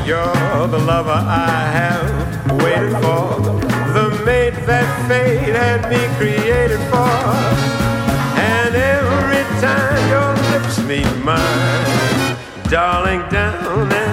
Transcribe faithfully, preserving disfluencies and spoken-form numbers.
You're the lover I have waited for, the mate that fate had me created for. And every time your lips meet mine, darling, down and